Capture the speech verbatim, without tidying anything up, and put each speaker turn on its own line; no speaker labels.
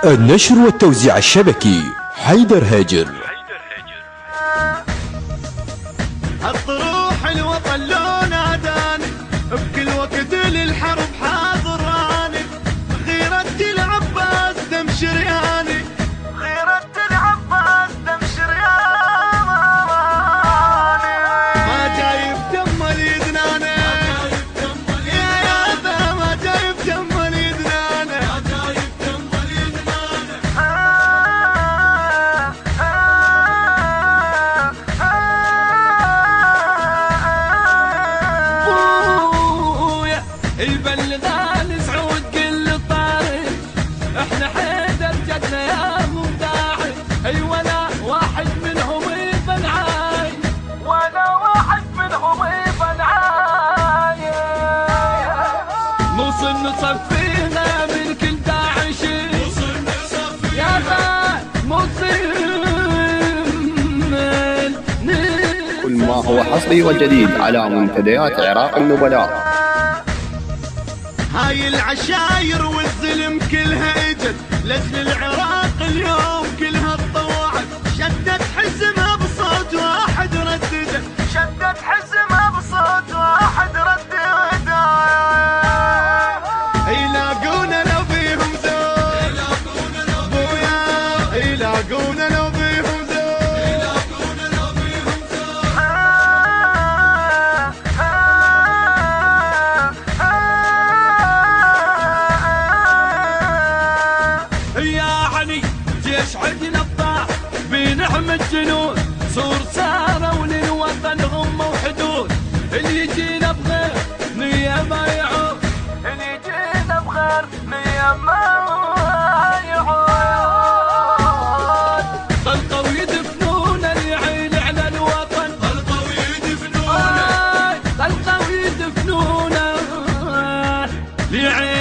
النشر والتوزيع الشبكي حيدر هاجر.
الطروح الوطن لو ناداني بكل وقت للحرب حاضر راني، غيرة العباس دم شرياني، غيرة العباس دم شرياني، ما جايب دم اليدناني، يا يا ذا ما جايب دم اليدناني، ما جايب دم اليدناني. البلغان سعود كل طارق، احنا حيدر جدنا يا ممداحي، اي ولا واحد منهم يبنعاي، ولا واحد منهم يبنعاي، نوصل نصفينا من كل داعشي، نوصل نصفينا يا ذا موصل.
كل ما هو حصري وجديد على منتديات عراق النبلاء.
هاي العشاير والظلم كلها اجت لاجل العراق اليوم كلها تطوعت، شدت حزمها بصوت واحد رددت، شدت حزمها بصوت واحد رددت، يلاقونا لو فيهم زود، بويا يلاقونا لو فيهم زود، يلاقونا لو فيهم زود. يعني جيش عندنا الضاع بنعم الجنود، صور سارة وللوطن غمة وحدود، اللي يجينا بغير نية ما يعود، اللي يجينا بغير نية ما يعود، طلقوا يدفنونا ليعين على الوطن، طلقوا يدفنونا، طلقوا يدفنونا ليعين